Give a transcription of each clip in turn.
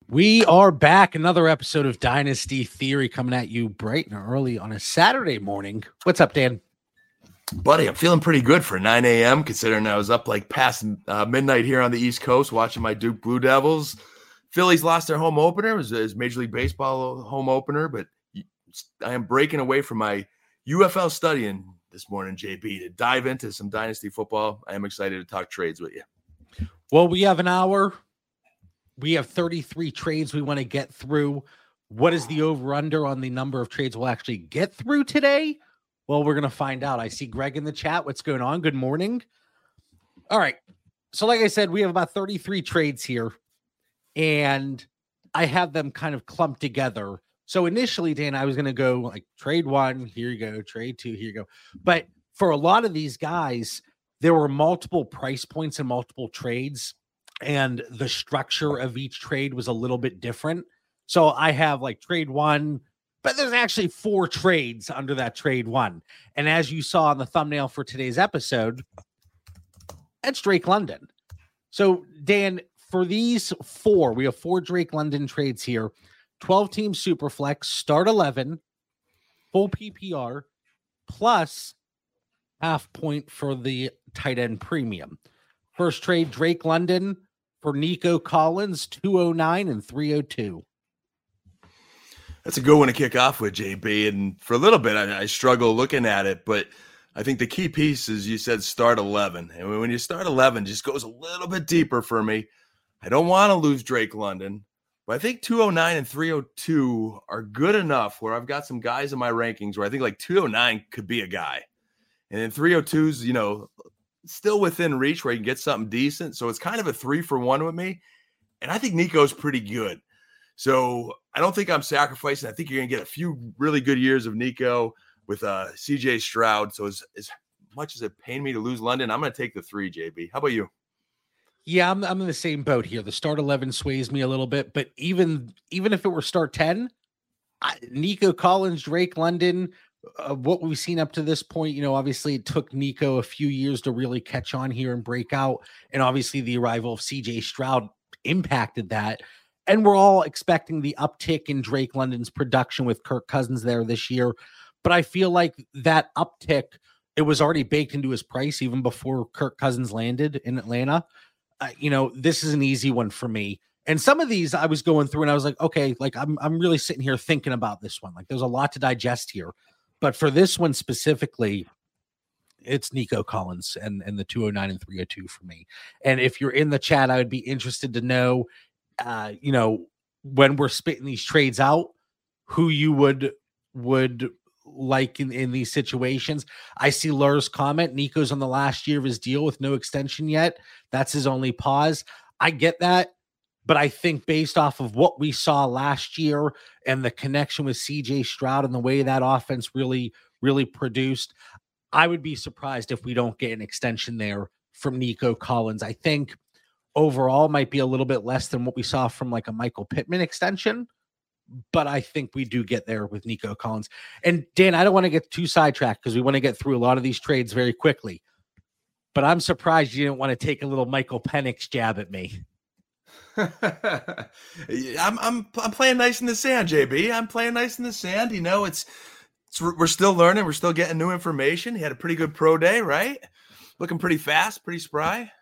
We are back. Another episode of Dynasty Theory coming at you bright and early on a Saturday morning. What's up, Dan? Buddy, I'm feeling pretty good for 9 a.m. considering I was up like past midnight here on the East Coast watching my Duke Blue Devils. Phillies lost their home opener. It was Major League Baseball home opener, but I am breaking away from my UFL studying this morning, JB, to dive into some Dynasty football. I am excited to talk trades with you. Well, we have an hour. We have 33 trades we want to get through. What is the over-under on the number of trades we'll actually get through today? Well, we're going to find out. I see Greg in the chat. What's going on? Good morning. All right. So like I said, we have about 33 trades here, and I have them kind of clumped together. So initially, Dan, I was going to go like trade one, here you go, trade two, here you go. But for a lot of these guys, there were multiple price points and multiple trades, and the structure of each trade was a little bit different. So I have like trade one, but there's actually 4 trades under that trade one. And as you saw on the thumbnail for today's episode, that's Drake London. So Dan, for these 4, we have 4 Drake London trades here. 12-team Superflex, start 11, full PPR, plus half point for the tight end premium. First trade, Drake London for Nico Collins, 209 and 302. That's a good one to kick off with, JB. And for a little bit, I struggle looking at it, but I think the key piece is you said start 11. And when you start 11, just goes a little bit deeper for me. I don't want to lose Drake London, but I think 209 and 302 are good enough where I've got some guys in my rankings where I think like 209 could be a guy. And then 302's, still within reach where you can get something decent. So it's kind of a 3-for-1 with me. And I think Nico's pretty good. So I don't think I'm sacrificing. I think you're going to get a few really good years of Nico with CJ Stroud. So as much as it pained me to lose London, I'm going to take the 3, JB. How about you? Yeah, I'm in the same boat here. The start 11 sways me a little bit, but even if it were start 10, Nico Collins, Drake London, what we've seen up to this point, obviously it took Nico a few years to really catch on here and break out. And obviously the arrival of CJ Stroud impacted that. And we're all expecting the uptick in Drake London's production with Kirk Cousins there this year. But I feel like that uptick, it was already baked into his price even before Kirk Cousins landed in Atlanta. This is an easy one for me. And some of these I was going through and I was like, okay, like I'm really sitting here thinking about this one. Like there's a lot to digest here. But for this one specifically, it's Nico Collins and the 209 and 302 for me. And if you're in the chat, I would be interested to know, when we're spitting these trades out, who you would like in these situations. I see Lur's comment. Nico's on the last year of his deal with no extension yet. That's his only pause. I get that. But I think based off of what we saw last year and the connection with CJ Stroud and the way that offense really, really produced, I would be surprised if we don't get an extension there from Nico Collins. I think overall might be a little bit less than what we saw from like a Michael Pittman extension, but I think we do get there with Nico Collins. And Dan, I don't want to get too sidetracked because we want to get through a lot of these trades very quickly, but I'm surprised you didn't want to take a little Michael Penix jab at me. I'm playing nice in the sand, JB. I'm playing nice in the sand. We're still learning. We're still getting new information. He had a pretty good pro day, right? Looking pretty fast, pretty spry.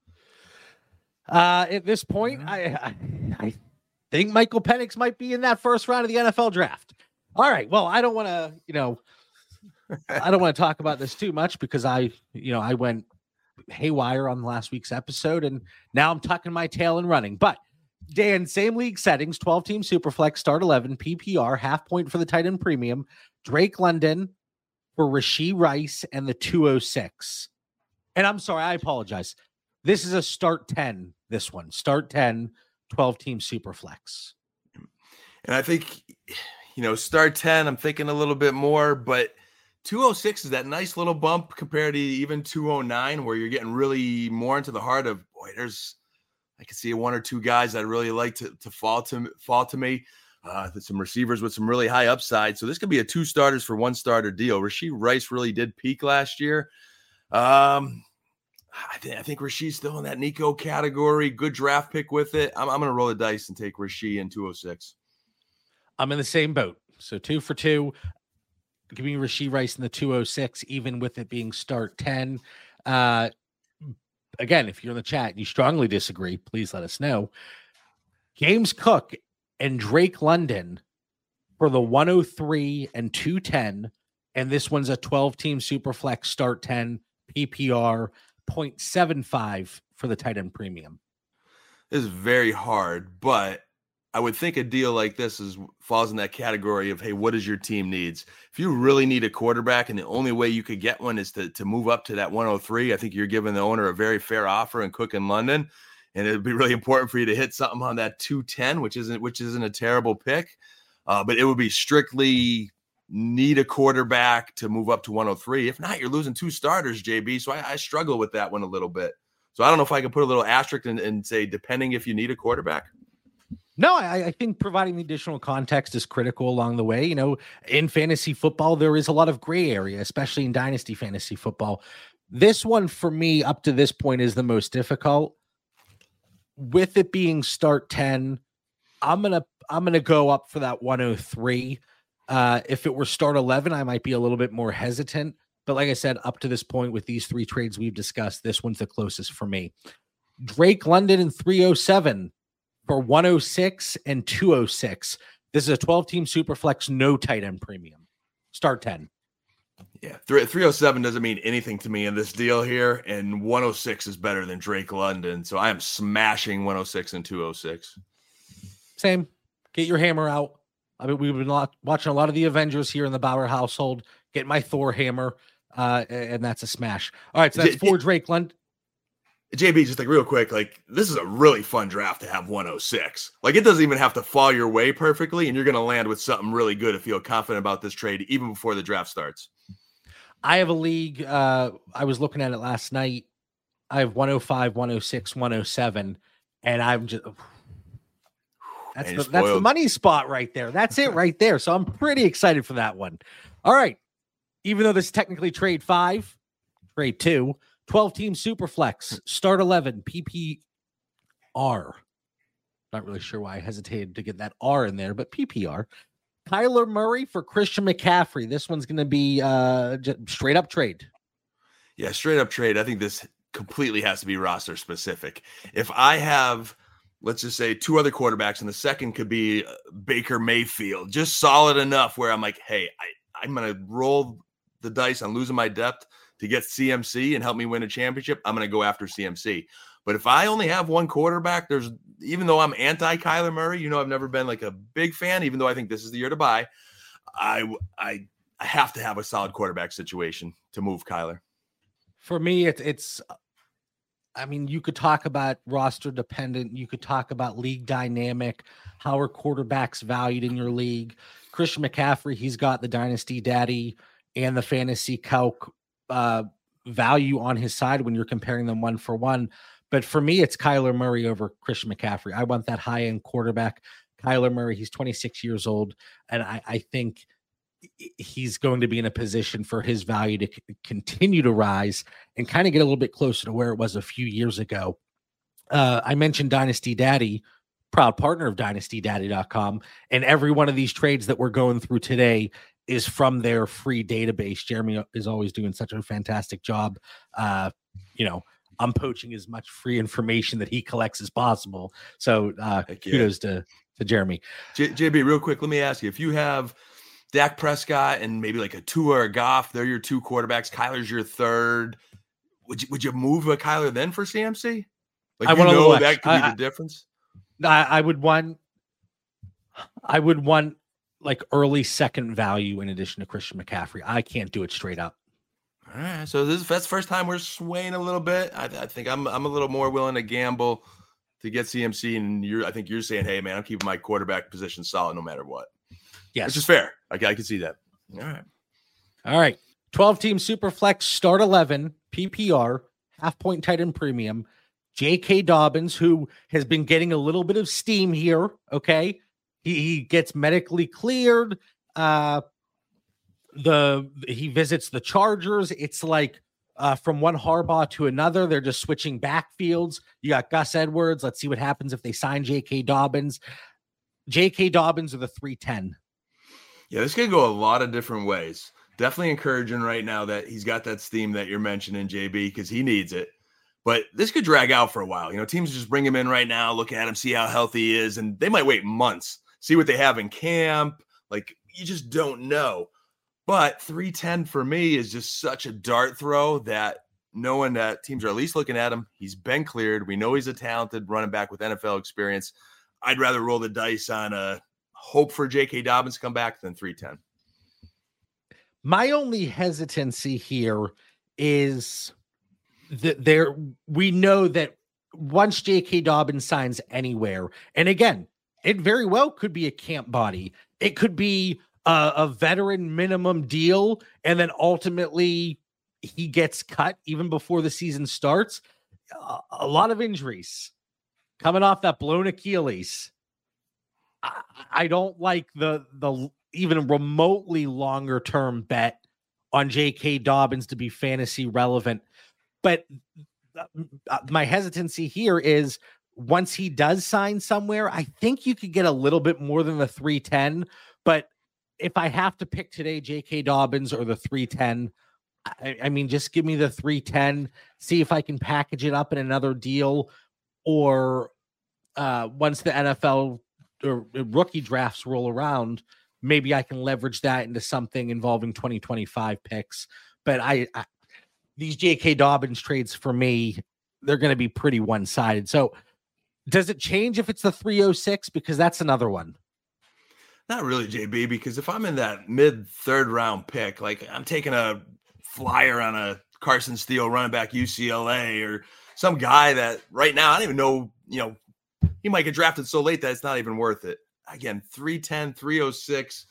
At this point, I think Michael Penix might be in that first round of the NFL draft. All right. Well, I don't want to, I don't want to talk about this too much because I went haywire on last week's episode and now I'm tucking my tail and running. But Dan, same league settings, 12-team Superflex, start 11, PPR, half point for the tight end premium, Drake London for Rashee Rice and the 206. And I'm sorry, I apologize. This is a start 10, this one. Start 10, 12-team Superflex. And I think, start 10, I'm thinking a little bit more, but 206 is that nice little bump compared to even 209 where you're getting really more into the heart of, I can see 1 or 2 guys I'd really like to fall to me. Some receivers with some really high upside. So this could be a 2 starters for 1 starter deal. Rashee Rice really did peak last year. I think Rashee's still in that Nico category. Good draft pick with it. I'm going to roll the dice and take Rasheed in 206. I'm in the same boat. So 2 for 2. Give me Rashee Rice in the 206, even with it being start 10. Again, if you're in the chat and you strongly disagree, please let us know. James Cook and Drake London for the 103 and 210. And this one's a 12-team Superflex start 10 PPR 0.75 for the tight end premium. This is very hard, but I would think a deal like this falls in that category of, hey, what does your team needs? If you really need a quarterback and the only way you could get one is to move up to that 103, I think you're giving the owner a very fair offer in Cook and London. And it'd be really important for you to hit something on that 210, which isn't a terrible pick. But it would be strictly need a quarterback to move up to 103. If not, you're losing 2 starters, JB. So I struggle with that one a little bit. So I don't know if I can put a little asterisk and say, depending if you need a quarterback. No, I think providing the additional context is critical along the way. In fantasy football, there is a lot of gray area, especially in dynasty fantasy football. This one for me up to this point is the most difficult. With it being start 10, I'm gonna go up for that 103. If it were start 11, I might be a little bit more hesitant. But like I said, up to this point with these 3 trades we've discussed, this one's the closest for me. Drake London in 307 for 106 and 206. This is a 12-team Superflex, no tight end premium. Start 10. Yeah, 307 doesn't mean anything to me in this deal here, and 106 is better than Drake London. So I am smashing 106 and 206. Same. Get your hammer out. I mean, we've been watching a lot of the Avengers here in the Bauer household. Get my Thor hammer, and that's a smash. All right, so that's for Drake London. JB, just like real quick, like this is a really fun draft to have 106. Like it doesn't even have to fall your way perfectly, and you're going to land with something really good to feel confident about this trade even before the draft starts. I have a league. I was looking at it last night. I have 105, 106, 107, and I'm just that's the money spot right there. That's it right there. So I'm pretty excited for that one. All right. Even though this is technically trade 5, trade 2, 12-team Superflex, start 11, PPR. Not really sure why I hesitated to get that R in there, but PPR. Kyler Murray for Christian McCaffrey. This one's going to be just straight up trade. Yeah, straight up trade. I think this completely has to be roster specific. If I have, let's just say, 2 other quarterbacks, and the second could be Baker Mayfield, just solid enough where I'm like, hey, I'm going to roll the dice on losing my depth to get CMC and help me win a championship, I'm going to go after CMC. But if I only have one quarterback, even though I'm anti Kyler Murray, I've never been like a big fan, even though I think this is the year to buy, I have to have a solid quarterback situation to move Kyler. For me, it's I mean, you could talk about roster dependent. You could talk about league dynamic. How are quarterbacks valued in your league? Christian McCaffrey, he's got the dynasty daddy and the fantasy calc value on his side when you're comparing them 1 for 1. But for me, it's Kyler Murray over Christian McCaffrey. I want that high-end quarterback. Kyler Murray, he's 26 years old, and I think he's going to be in a position for his value to continue to rise and kind of get a little bit closer to where it was a few years ago. I mentioned Dynasty Daddy, proud partner of DynastyDaddy.com, and every one of these trades that we're going through today is from their free database. Jeremy is always doing such a fantastic job. I'm poaching as much free information that he collects as possible. So kudos to Jeremy. JB, real quick, let me ask you, if you have Dak Prescott and maybe like a Tua or a Goff, they're your 2 quarterbacks, Kyler's your 3rd, would you move a Kyler then for CMC? Like, I that could be the difference? I would want like early second value in addition to Christian McCaffrey. I can't do it straight up. All right, so that's the first time we're swaying a little bit. I think I'm a little more willing to gamble to get CMC, and I think you're saying, hey man, I'm keeping my quarterback position solid no matter what. Yes, which is fair. I can see that. All right. 12-team Superflex, start 11, PPR, half-point tight end premium. J.K. Dobbins, who has been getting a little bit of steam here. Okay, he gets medically cleared. He visits the Chargers. It's like from one Harbaugh to another. They're just switching backfields. You got Gus Edwards. Let's see what happens if they sign J.K. Dobbins. J.K. Dobbins are the 310. Yeah, this could go a lot of different ways. Definitely encouraging right now that he's got that steam that you're mentioning, JB, because he needs it. But this could drag out for a while. Teams just bring him in right now, look at him, see how healthy he is, and they might wait months, see what they have in camp. Like, you just don't know. But 310 for me is just such a dart throw that knowing that teams are at least looking at him, he's been cleared. We know he's a talented running back with NFL experience. I'd rather roll the dice on a hope for J.K. Dobbins to come back than 310. My only hesitancy here is that we know that once J.K. Dobbins signs anywhere, and again, it very well could be a camp body. It could be a veteran minimum deal, and then ultimately he gets cut even before the season starts. A lot of injuries coming off that blown Achilles. I don't like the even remotely longer term bet on J.K. Dobbins to be fantasy relevant. But my hesitancy here is once he does sign somewhere, I think you could get a little bit more than the 310. But if I have to pick today, J.K. Dobbins or the 310, I mean, just give me the 310, see if I can package it up in another deal, or once the NFL or rookie drafts roll around, maybe I can leverage that into something involving 2025 picks. But these J.K. Dobbins trades for me, they're going to be pretty one-sided. So does it change if it's the 306? Because that's another one. Not really, JB, because if I'm in that mid-third round pick, like I'm taking a flyer on a Carson Steele running back UCLA or some guy that right now I don't even know, he might get drafted so late that it's not even worth it. Again, 310, 306.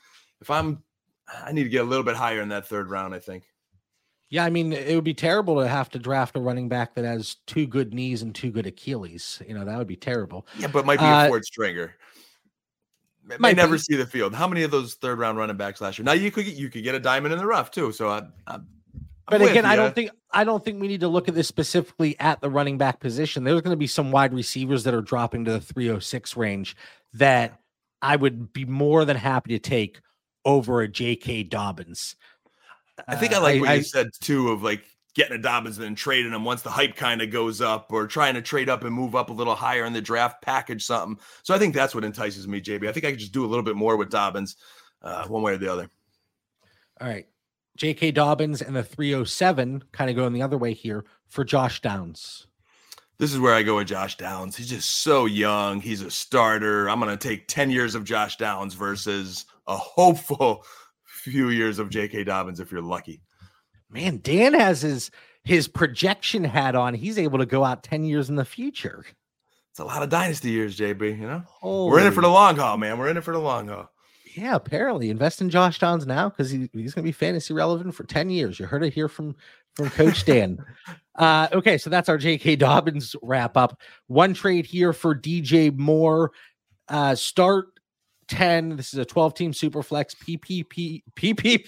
I need to get a little bit higher in that third round, I think. Yeah, I mean, it would be terrible to have to draft a running back that has 2 good knees and 2 good Achilles. That would be terrible. Yeah, but might be a fourth stringer. Might never see the field. How many of those third round running backs last year? Now you could get a diamond in the rough too. So but again, I don't think we need to look at this specifically at the running back position. There's going to be some wide receivers that are dropping to the 306 range that I would be more than happy to take over a J.K. Dobbins. I think I like what you said too, of like getting a Dobbins and then trading him once the hype kind of goes up, or trying to trade up and move up a little higher in the draft, package something. So I think that's what entices me, JB. I think I could just do a little bit more with Dobbins one way or the other. All right. J.K. Dobbins and the 307 kind of going the other way here for Josh Downs. This is where I go with Josh Downs. He's just so young. He's a starter. I'm going to take 10 years of Josh Downs versus a hopeful few years of J.K. Dobbins if you're lucky. Man, Dan has his projection hat on. He's able to go out 10 years in the future. It's a lot of dynasty years, JB, We're in it for the long haul, man. We're in it for the long haul. Yeah, apparently. Invest in Josh Downs now because he's going to be fantasy relevant for 10 years. You heard it here from Coach Dan. Okay, so that's our J.K. Dobbins wrap up. One trade here for DJ Moore. Start 10. This is a 12-team Superflex PPP.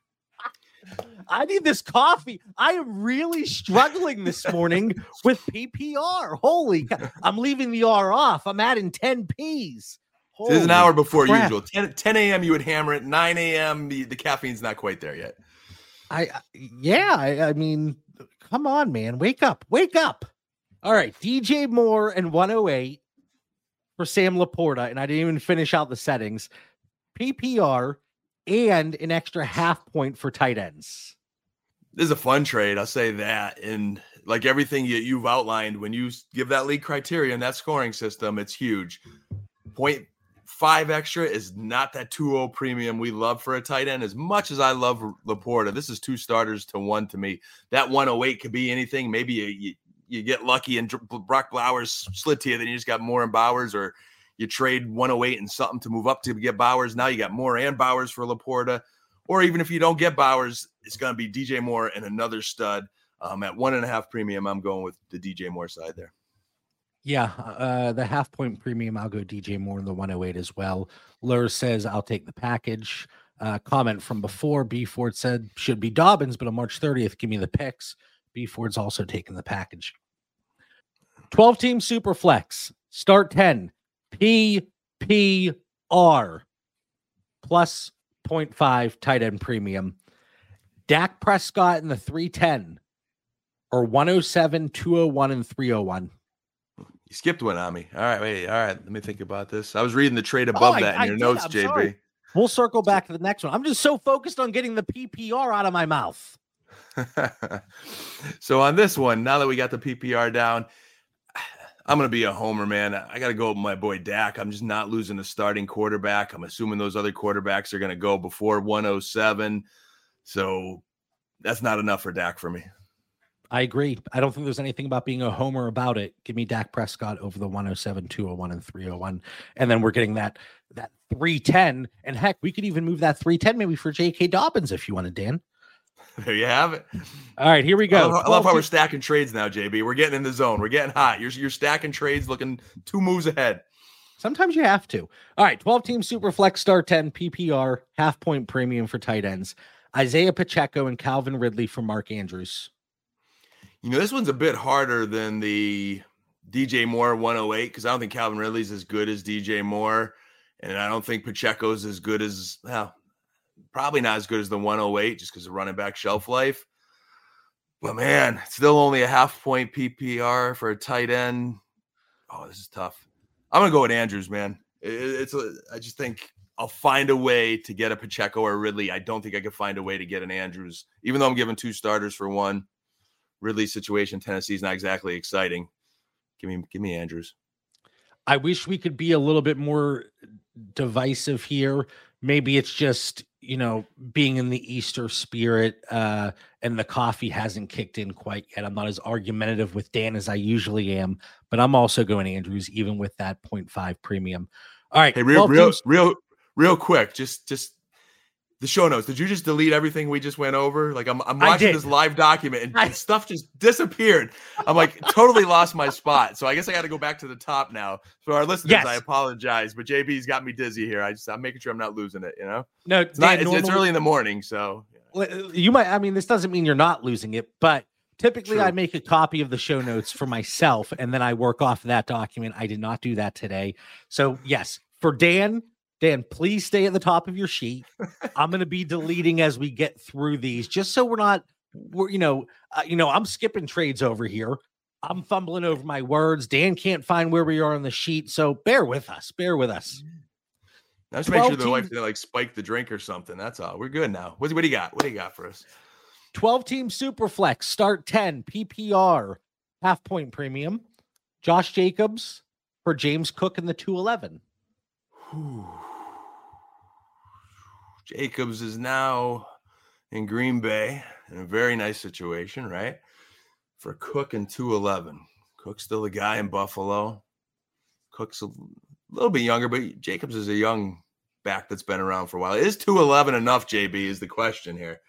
I need this coffee. I am really struggling this morning with PPR. Holy cow. I'm leaving the R off. I'm adding 10 Ps. This is an hour before usual. 10 a.m. you would hammer it. 9 a.m. the caffeine's not quite there yet. I mean, come on, man. Wake up. All right. DJ Moore and 108 for Sam Laporta. And I didn't even finish out the settings. PPR and an extra half point for tight ends. This is a fun trade. I'll say that. And like everything you've outlined, when you give that league criteria and that scoring system, it's huge. 0.5 extra is not that 2-0 premium we love for a tight end. As much as I love Laporta, this is 2 starters to 1 to me. That 108 could be anything. Maybe you get lucky and Brock Bowers slid to you, then you just got Moore and Bowers, or you trade 108 and something to move up to get Bowers. Now you got Moore and Bowers for Laporta. Or even if you don't get Bowers, it's going to be DJ Moore and another stud. At 1.5 premium, I'm going with the DJ Moore side there. Yeah, the half point premium, I'll go DJ Moore in the 108 as well. Lurs says, I'll take the package. Comment from before, B Ford said, should be Dobbins, but on March 30th, give me the picks. B Ford's also taking the package. 12-team super flex, start 10, PPR plus 0.5 tight end premium. Dak Prescott in the 310 or 107, 201, and 301. You skipped one on me. All right, wait. All right, let me think about this. I was reading the trade above that in your notes, JB. Sorry. We'll circle back to the next one. I'm just so focused on getting the PPR out of my mouth. So on this one, now that we got the PPR down, I'm going to be a homer, man. I got to go with my boy Dak. I'm just not losing a starting quarterback. I'm assuming those other quarterbacks are going to go before 107. So that's not enough for Dak for me. I agree. I don't think there's anything about being a homer about it. Give me Dak Prescott over the 107, 201, and 301. And then we're getting that 310. And heck, we could even move that 310 maybe for J.K. Dobbins if you wanted, Dan. There you have it. All right, here we go. I love how we're stacking trades now, JB. We're getting in the zone. We're getting hot. You're stacking trades, looking 2 moves ahead. Sometimes you have to. All right, 12-team super flex, start 10, PPR, half-point premium for tight ends. Isaiah Pacheco and Calvin Ridley for Mark Andrews. You know, this one's a bit harder than the DJ Moore 108 because I don't think Calvin Ridley's as good as DJ Moore, and I don't think Pacheco's as good as, well, probably not as good as the 108 just because of running back shelf life. But, man, still only a half-point PPR for a tight end. Oh, this is tough. I'm going to go with Andrews, man. I just think I'll find a way to get a Pacheco or Ridley. I don't think I could find a way to get an Andrews, even though I'm giving 2 starters for 1. Ridley's situation, Tennessee's not exactly exciting. Give me Andrews. I wish we could be a little bit more divisive here. Maybe it's just, being in the Easter spirit and the coffee hasn't kicked in quite yet. I'm not as argumentative with Dan as I usually am, but I'm also going Andrews even with that 0.5 premium. All right. Hey, real quick, just the show notes. Did you just delete everything we just went over? Like I'm watching this live document and stuff just disappeared. I'm like totally lost my spot. So I guess I got to go back to the top now. For our listeners, yes. I apologize, but JB's got me dizzy here. I'm making sure I'm not losing it. No, it's early in the morning, so you might. I mean, this doesn't mean you're not losing it, but typically True. I make a copy of the show notes for myself and then I work off that document. I did not do that today. So yes, for Dan, please stay at the top of your sheet. I'm going to be deleting as we get through these, just so I'm skipping trades over here. I'm fumbling over my words. Dan can't find where we are on the sheet, so bear with us. Now just make sure the wife didn't spike the drink or something. That's all. We're good now. What do you got? What do you got for us? 12-team Superflex, start 10, PPR, half-point premium. Josh Jacobs for James Cook in the 211. Jacobs is now in Green Bay in a very nice situation, right? For Cook in 211. Cook's still a guy in Buffalo. Cook's a little bit younger, but Jacobs is a young back that's been around for a while. Is 211 enough, JB, is the question here.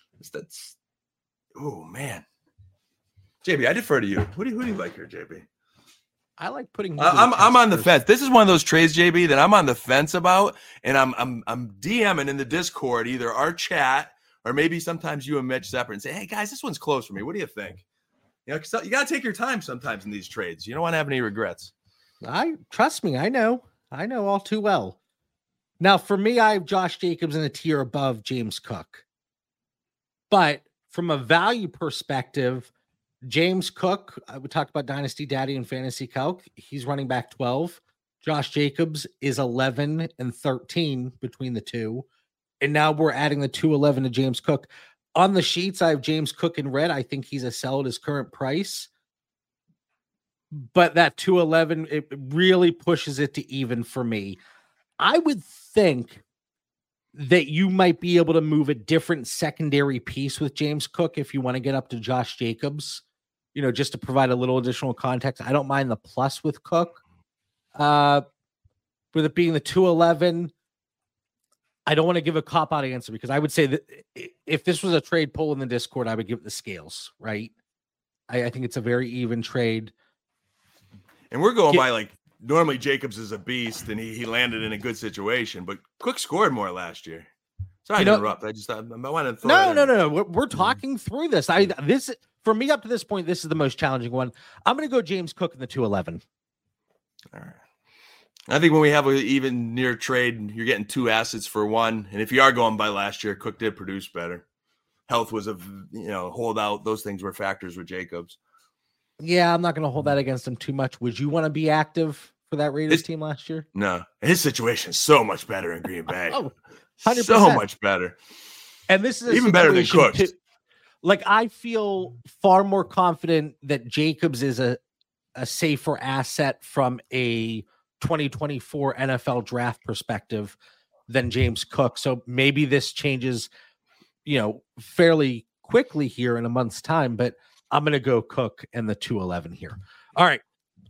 Oh, man. JB, I defer to you. Who do you like here, JB? I like putting. I'm on the fence. This is one of those trades, JB, that I'm on the fence about, and I'm DMing in the Discord, either our chat or maybe sometimes you and Mitch separate, and say, "Hey guys, this one's close for me. What do you think?" You got to take your time sometimes in these trades. You don't want to have any regrets. Trust me. I know all too well. Now, for me, I have Josh Jacobs in a tier above James Cook, but from a value perspective, James Cook, we talked about Dynasty Daddy and Fantasy Calc. He's running back 12. Josh Jacobs is 11 and 13 between the two. And now we're adding the 211 to James Cook. On the sheets, I have James Cook in red. I think he's a sell at his current price. But that 211, it really pushes it to even for me. I would think that you might be able to move a different secondary piece with James Cook if you want to get up to Josh Jacobs. Just to provide a little additional context, I don't mind the plus with Cook. With it being the 211, I don't want to give a cop-out answer because I would say that if this was a trade poll in the Discord, I would give it the scales, right? I think it's a very even trade. And we're going by normally Jacobs is a beast and he landed in a good situation, but Cook scored more last year. Sorry to interrupt. I want to throw No. We're talking through this. for me up to this point, this is the most challenging one. I'm going to go James Cook in the 211. All right. I think when we have an even near trade, you're getting two assets for one. And if you are going by last year, Cook did produce better. Health was holdout. Those things were factors with Jacobs. Yeah, I'm not going to hold that against him too much. Would you want to be active for that Raiders team last year? No, his situation is so much better in Green Bay. 100%. So much better. And this is even better than Cooks. Like, I feel far more confident that Jacobs is a safer asset from a 2024 NFL draft perspective than James Cook. So maybe this changes, fairly quickly here in a month's time, but I'm going to go Cook and the 211 here. All right.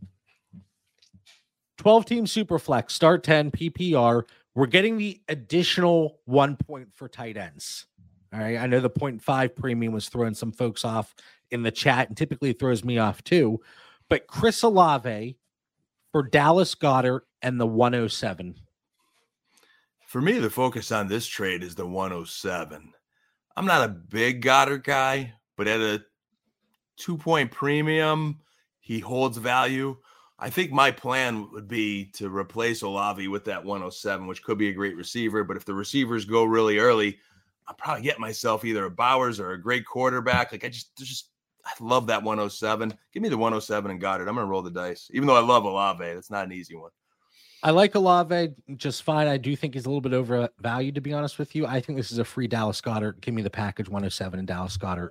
12-team Superflex, start 10 PPR. We're getting the additional 1 point for tight ends. All right. I know the 0.5 premium was throwing some folks off in the chat, and typically throws me off too. But Chris Olave for Dallas Goedert and the 107. For me, the focus on this trade is the 107. I'm not a big Goddard guy, but at a 2-point premium, he holds value. I think my plan would be to replace Olave with that 107, which could be a great receiver. But if the receivers go really early, I'll probably get myself either a Bowers or a great quarterback. Like I love that 107. Give me the 107 and Goddard. I'm going to roll the dice. Even though I love Olave, that's not an easy one. I like Olave just fine. I do think he's a little bit overvalued, to be honest with you. I think this is a free Dallas Goedert. Give me the package 107 and Dallas Goedert.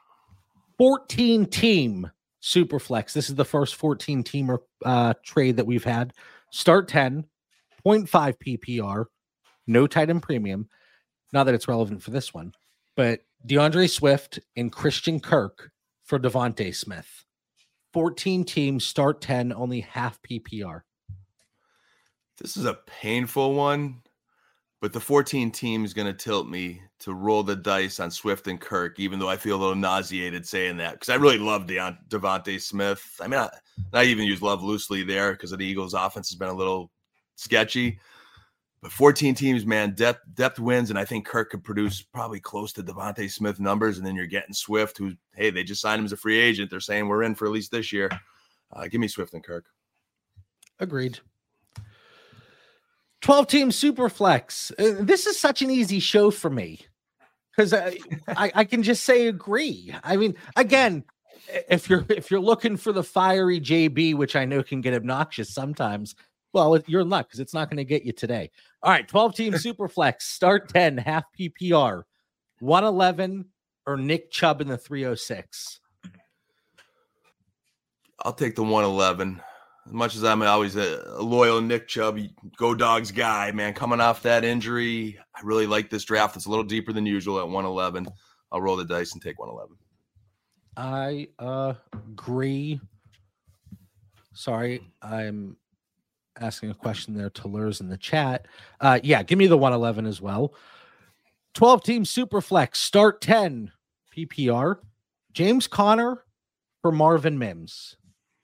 14-team Superflex. This is the first 14-teamer trade that we've had. Start 10, 0.5 PPR, no tight end premium. Not that it's relevant for this one, but DeAndre Swift and Christian Kirk for Devontae Smith. 14 teams, start 10, only half PPR. This is a painful one, but the 14 team is going to tilt me to roll the dice on Swift and Kirk, even though I feel a little nauseated saying that because I really love Devontae Smith. I mean, I even use love loosely there because of the Eagles' offense has been a little sketchy. But 14 teams, man, depth wins, and I think Kirk could produce probably close to Devontae Smith numbers, and then you're getting Swift, who, hey, they just signed him as a free agent. They're saying we're in for at least this year. Give me Swift and Kirk. Agreed. 12-team Superflex. This is such an easy show for me because I can just say agree. I mean, again, if you're looking for the fiery JB, which I know can get obnoxious sometimes, well, you're in luck because it's not going to get you today. All right, 12-team Superflex, start 10, half PPR, 111 or Nick Chubb in the 306. I'll take the 111. As much as I'm always a loyal Nick Chubb, go Dogs guy, man, coming off that injury, I really like this draft. It's a little deeper than usual at 111. I'll roll the dice and take 111. I agree. Sorry, I'm asking a question there to Lurs in the chat. Yeah, give me the 111 as well. 12-team Superflex, start 10 PPR. James Conner for Marvin Mims.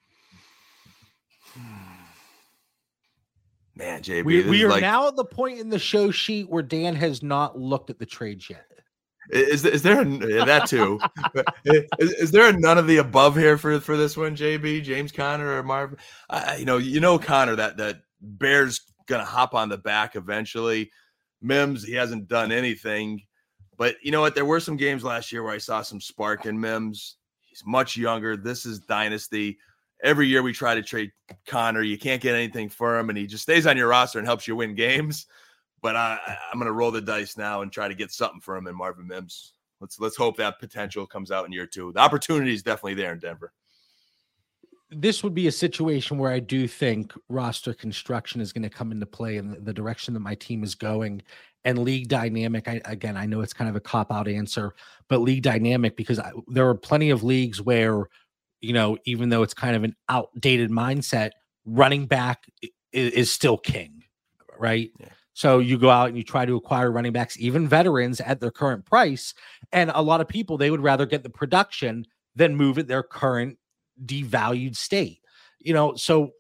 Man, JB, we are now at the point in the show sheet where Dan has not looked at the trades yet. Is there that too? is there a none of the above here for this one, JB, James Conner or Marvin? Conner, that Bear's gonna hop on the back eventually. Mims, he hasn't done anything, but you know what? There were some games last year where I saw some spark in Mims. He's much younger. This is dynasty. Every year we try to trade Conner. You can't get anything for him, and he just stays on your roster and helps you win games. But I'm going to roll the dice now and try to get something for him in Marvin Mims. Let's hope that potential comes out in year 2. The opportunity is definitely there in Denver. This would be a situation where I do think roster construction is going to come into play in the direction that my team is going. And league dynamic, I know it's kind of a cop-out answer, but league dynamic, because there are plenty of leagues where, even though it's kind of an outdated mindset, running back is still king, right? Yeah. So you go out and you try to acquire running backs, even veterans, at their current price. And a lot of people, they would rather get the production than move at their current devalued state. So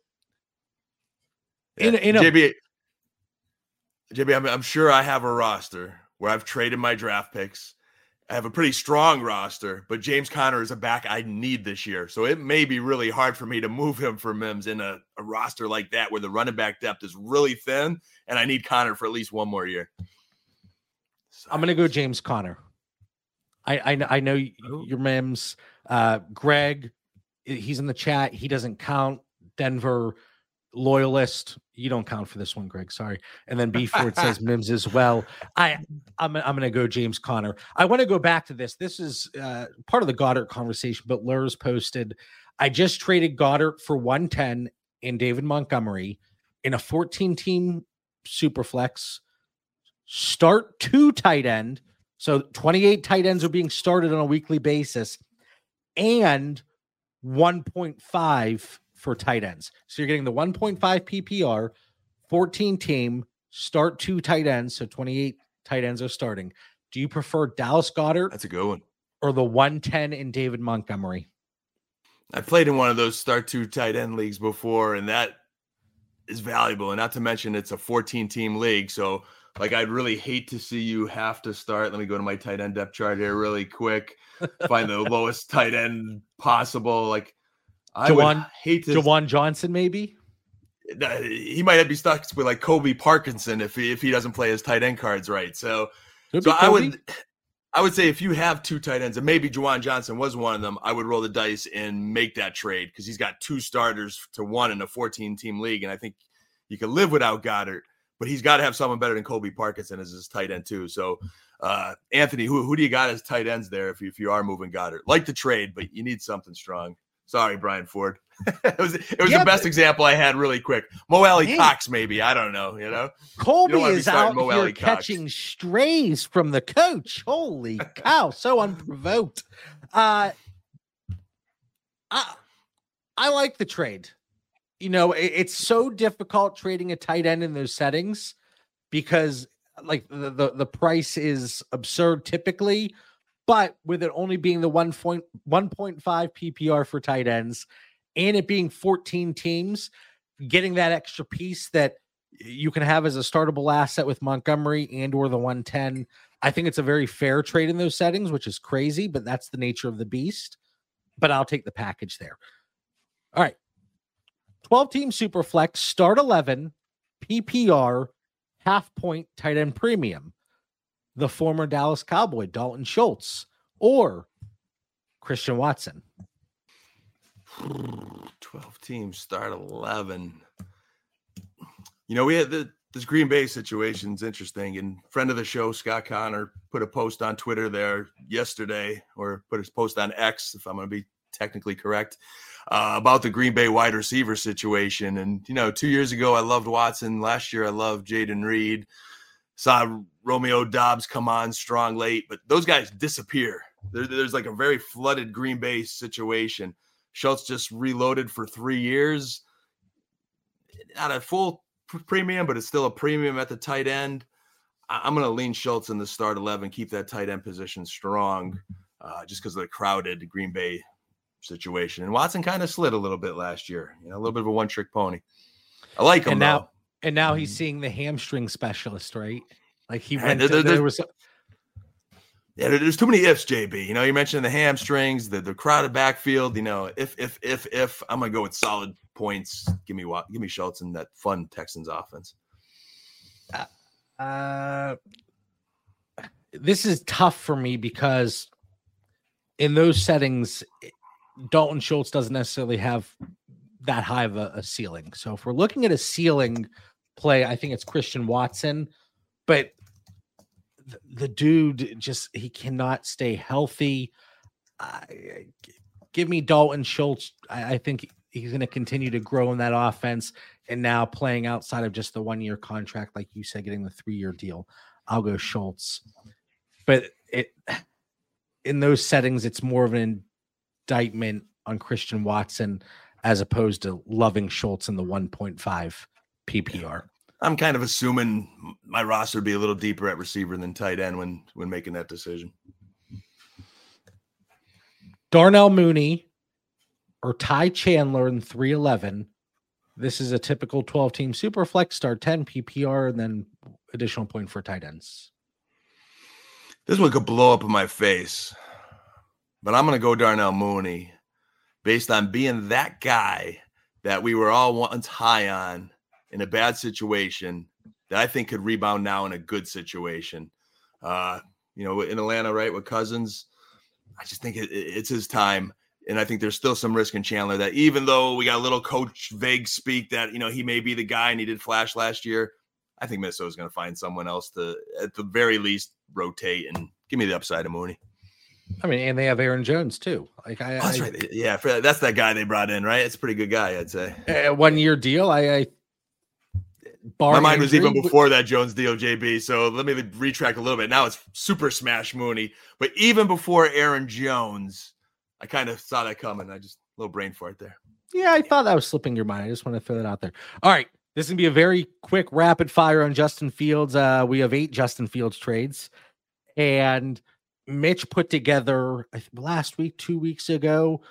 JB, I'm sure I have a roster where I've traded my draft picks I have a pretty strong roster, but James Conner is a back I need this year. So it may be really hard for me to move him for Mims in a roster like that where the running back depth is really thin, and I need Conner for at least one more year. So I'm going to go James Conner. I know your Mims. Greg, he's in the chat. He doesn't count. Denver loyalist. You don't count for this one, Greg. Sorry. And then B Ford says Mims as well. I'm going to go James Conner. I want to go back to this. This is part of the Goddard conversation, but Lurs posted, I just traded Goddard for 110 in David Montgomery in a 14-team Superflex. Start 2 tight end. So 28 tight ends are being started on a weekly basis and 1.5 for tight ends. So you're getting the 1.5 PPR, 14 team, start 2 tight ends. So 28 tight ends are starting. Do you prefer Dallas Goedert? That's a good one. Or the 110 in David Montgomery? I played in one of those start 2 tight end leagues before, and that is valuable. And not to mention it's a 14-team league. So like, I'd really hate to see you have to start. Let me go to my tight end depth chart here really quick. Find the lowest tight end possible. Like, I would hate to. Jawan Johnson, maybe? He might be stuck with like Kobe Parkinson if he doesn't play his tight end cards right. So I would say if you have 2 tight ends, and maybe Jawan Johnson was one of them, I would roll the dice and make that trade because he's got 2 starters to 1 in a 14-team league, and I think you can live without Goddard. But he's got to have someone better than Kobe Parkinson as his tight end too. So, Anthony, who do you got as tight ends there if you are moving Goddard? Like the trade, but you need something strong. Sorry, Brian Ford. it was the best example I had really quick. Mo Alley Cox, maybe. I don't know. Colby is out here catching strays from the coach. Holy cow. So unprovoked. I like the trade. It's so difficult trading a tight end in those settings because like the price is absurd typically, but with it only being the 1.5 PPR for tight ends and it being 14 teams, getting that extra piece that you can have as a startable asset with Montgomery and or the 110. I think it's a very fair trade in those settings, which is crazy, but that's the nature of the beast. But I'll take the package there. All right. 12-team Superflex, start 11, PPR, half-point tight end premium. The former Dallas Cowboy, Dalton Schultz, or Christian Watson. 12-team, start 11. We had this Green Bay situation is interesting, and friend of the show, Scott Connor, put a post on Twitter there yesterday, or put his post on X, if I'm going to be technically correct, about the Green Bay wide receiver situation. And, 2 years ago, I loved Watson. Last year, I loved Jaden Reed. Saw Romeo Doubs come on strong late, but those guys disappear. There's like a very flooded Green Bay situation. Schultz just reloaded for 3 years. Not a full premium, but it's still a premium at the tight end. I'm going to lean Schultz in the start 11, keep that tight end position strong just because of the crowded Green Bay situation. And Watson kind of slid a little bit last year, a little bit of a one-trick pony. I like him and now he's seeing the hamstring specialist, right? Like he went. There's too many ifs, JB. You mentioned the hamstrings, the crowded backfield. If I'm gonna go with solid points, give me Schultz and that fun Texans offense. This is tough for me because in those settings, Dalton Schultz doesn't necessarily have that high of a ceiling. So if we're looking at a ceiling play, I think it's Christian Watson, but the dude he cannot stay healthy. Give me Dalton Schultz. I think he's going to continue to grow in that offense, and now playing outside of just the 1-year contract, like you said, getting the 3-year deal. I'll go Schultz, but in those settings, it's more of an indictment on Christian Watson as opposed to loving Schultz in the 1.5 PPR. I'm kind of assuming my roster would be a little deeper at receiver than tight end when making that decision. Darnell Mooney or Ty Chandler in 311. This is a typical 12-team Superflex, start 10 PPR, and then additional point for tight ends. This one could blow up in my face, but I'm going to go Darnell Mooney based on being that guy that we were all once high on in a bad situation that I think could rebound now in a good situation. In Atlanta, right, with Cousins, I just think it's his time. And I think there's still some risk in Chandler that even though we got a little coach vague speak that, he may be the guy and he did flash last year, I think Minnesota's going to find someone else to, at the very least, rotate and give me the upside of Mooney. I mean, and they have Aaron Jones too. That's right. Yeah, that's that guy they brought in, right? It's a pretty good guy, I'd say. A 1-year deal. My mind was even before that Jones deal, JB. So let me retract a little bit. Now it's super smash Mooney. But even before Aaron Jones, I kind of saw that coming. A little brain fart there. Yeah, I thought that was slipping your mind. I just want to throw that out there. All right. This is going to be a very quick rapid fire on Justin Fields. We have 8 Justin Fields trades. And Mitch put together last week, 2 weeks ago,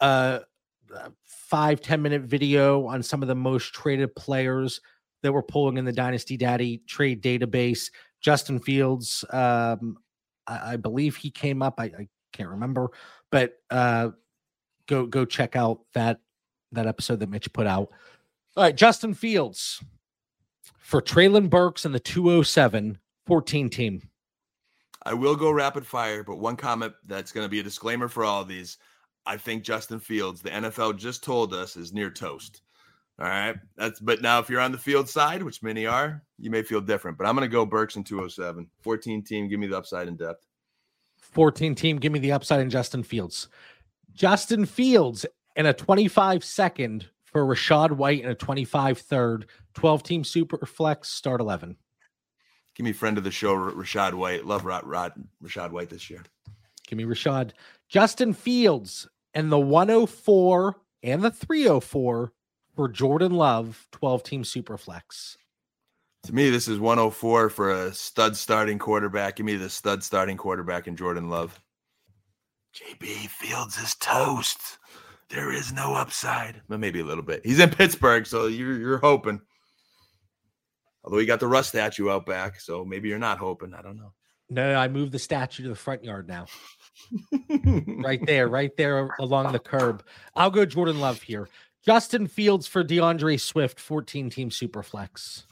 5-10 minute video on some of the most traded players that we're pulling in the Dynasty Daddy trade database. Justin Fields, I believe he came up. I can't remember, but go check out that episode that Mitch put out. All right, Justin Fields for Treylon Burks and the 207 14 team. I will go rapid fire, but one comment that's going to be a disclaimer for all of these. I think Justin Fields, the NFL just told us, is near toast. All right. But now if you're on the field side, which many are, you may feel different. But I'm going to go Burks and 207. 14 team, give me the upside in depth. 14 team, give me the upside in Justin Fields. Justin Fields in a 25 second for Rachaad White and a 25 third. 12 team super flex, start 11. Give me friend of the show, Rachaad White. Love Rachaad White this year. Give me Rachaad. Justin Fields and the 104 and the 304 for Jordan Love, 12 team super flex. To me, this is 104 for a stud starting quarterback. Give me the stud starting quarterback in Jordan Love. JB, Fields is toast. There is no upside. But maybe a little bit. He's in Pittsburgh, so you're hoping. Although he got the Russ statue out back, so maybe you're not hoping. I don't know. No, I moved the statue to the front yard now. right there along the curb. I'll go Jordan Love here. Justin Fields for DeAndre Swift, 14 team super flex.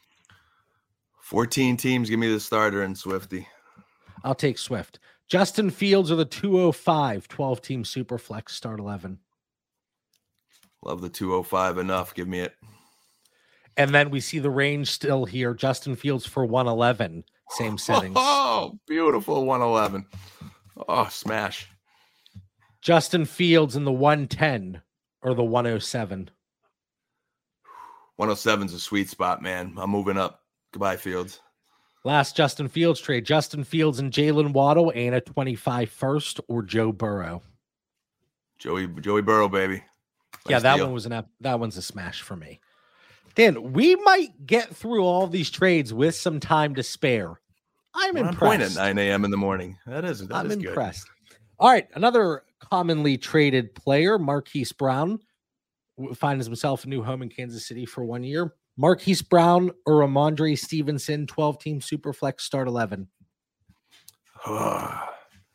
14 teams, give me the starter and Swifty. I'll take Swift. Justin Fields or the 205, 12 team super flex, start 11. Love the 205 enough. Give me it. And then we see the range still here. Justin Fields for 111, same settings. Oh, beautiful 111. Oh, smash. Justin Fields in the 110 or the 107. 107 is a sweet spot, man. I'm moving up. Goodbye, Fields. Last Justin Fields trade. Justin Fields and Jalen Waddle and a 25 first or Joe Burrow. Joey Burrow, baby. Nice that deal. That one's a smash for me. Dan, we might get through all these trades with some time to spare. I'm impressed. At 9 a.m. in the morning. I'm impressed. Good. All right, another commonly traded player, Marquise Brown, finds himself a new home in Kansas City for 1 year. Marquise Brown or Ramondre Stevenson, 12 team super flex, start 11. I'd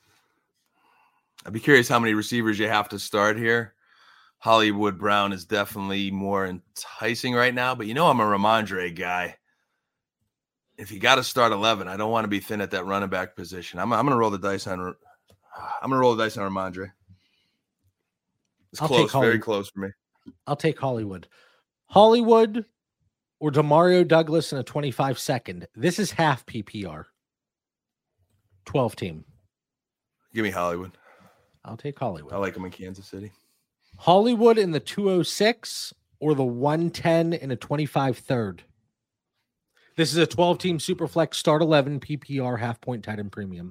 be curious how many receivers you have to start here. Hollywood Brown is definitely more enticing right now, but I'm a Ramondre guy. If you got to start 11, I don't want to be thin at that running back position. I'm going to roll the dice on. I'm going to roll the dice on Ramondre. It's close, very close for me. I'll take Hollywood. Hollywood or Demario Douglas in a 25 second. This is half PPR. 12 team. Give me Hollywood. I'll take Hollywood. I like him in Kansas City. Hollywood in the 206 or the 110 in a 25 third. This is a 12 team super flex, start 11 PPR, half point tight end premium.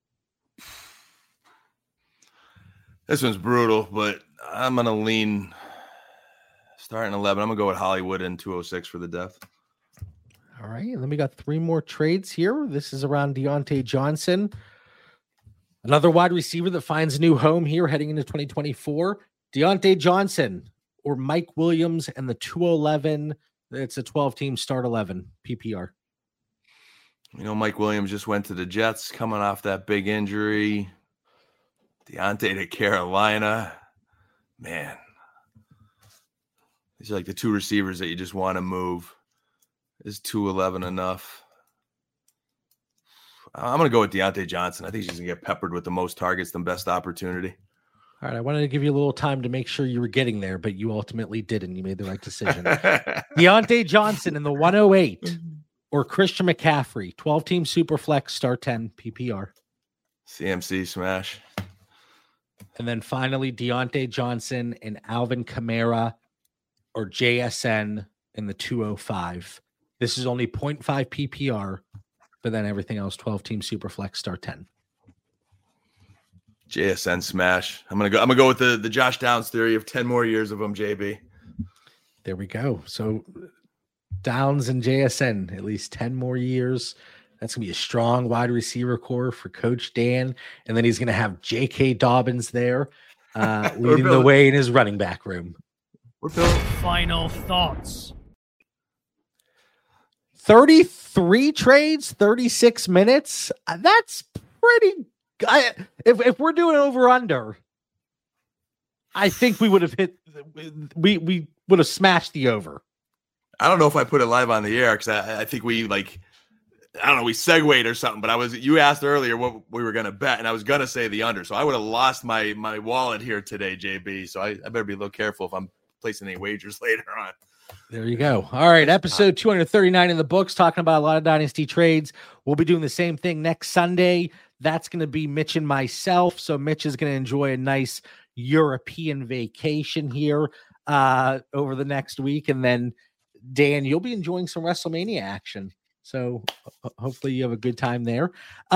This one's brutal, but I'm going to lean starting 11. I'm going to go with Hollywood in 206 for the depth. All right. And then we got 3 more trades here. This is around Deontay Johnson. Another wide receiver that finds a new home here heading into 2024. Deontay Johnson or Mike Williams and the 211. It's a 12 team start 11 PPR. You know, Mike Williams just went to the Jets coming off that big injury. Deontay to Carolina. Man. These are like the two receivers that you just want to move. Is 211 enough? I'm going to go with Deontay Johnson. I think she's going to get peppered with the most targets, the best opportunity. All right, I wanted to give you a little time to make sure you were getting there, but you ultimately didn't. You made the right decision. Deontay Johnson in the 108 or Christian McCaffrey, 12-team Superflex, start 10 PPR. CMC smash. And then finally, Deontay Johnson and Alvin Kamara or JSN in the 205. This is only 0.5 PPR, but then everything else, 12-team Superflex, start 10. JSN smash. I'm gonna go with the Josh Downs theory of 10 more years of him, JB. There we go. So Downs and JSN, at least 10 more years. That's gonna be a strong wide receiver core for Coach Dan. And then he's gonna have J.K. Dobbins there, leading the way in his running back room. Final thoughts. 33 trades, 36 minutes. That's pretty. If we're doing over under, I think we would have hit. We would have smashed the over. I don't know if I put it live on the air because I think we I don't know, we segued or something. But you asked earlier what we were going to bet, and I was going to say the under. So I would have lost my wallet here today, JB. So I better be a little careful if I'm placing any wagers later on. There you go. All right, episode 239 in the books, talking about a lot of dynasty trades. We'll be doing the same thing next Sunday. That's going to be Mitch and myself. So Mitch is going to enjoy a nice European vacation here over the next week. And then, Dan, you'll be enjoying some WrestleMania action. So hopefully you have a good time there.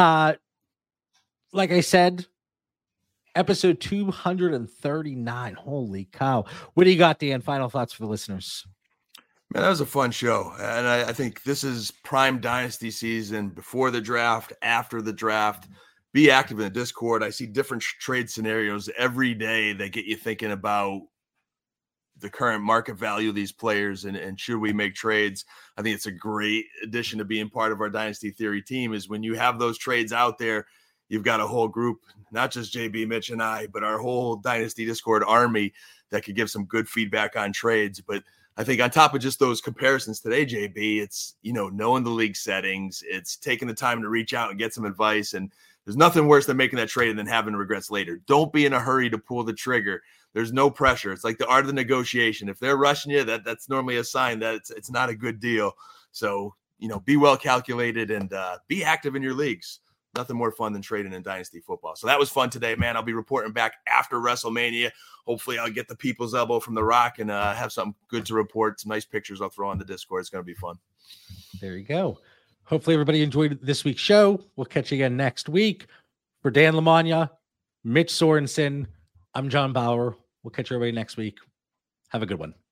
Like I said, episode 239. Holy cow. What do you got, Dan? Final thoughts for the listeners? Man, that was a fun show. And I think this is prime dynasty season, before the draft, after the draft. Be active in the Discord. I see different trade scenarios every day that get you thinking about the current market value of these players and should we make trades. I think it's a great addition to being part of our Dynasty Theory team is when you have those trades out there, you've got a whole group, not just JB, Mitch, and I, but our whole Dynasty Discord army that could give some good feedback on trades. But I think on top of just those comparisons today, JB, it's, knowing the league settings, it's taking the time to reach out and get some advice. And there's nothing worse than making that trade and then having regrets later. Don't be in a hurry to pull the trigger. There's no pressure. It's like the art of the negotiation. If they're rushing you, that's normally a sign that it's not a good deal. So, be well calculated and be active in your leagues. Nothing more fun than trading in Dynasty football. So that was fun today, man. I'll be reporting back after WrestleMania. Hopefully I'll get the people's elbow from The Rock and have something good to report. Some nice pictures I'll throw on the Discord. It's going to be fun. There you go. Hopefully everybody enjoyed this week's show. We'll catch you again next week. For Dan Lamagna, Mitch Sorensen, I'm John Bauer. We'll catch everybody next week. Have a good one.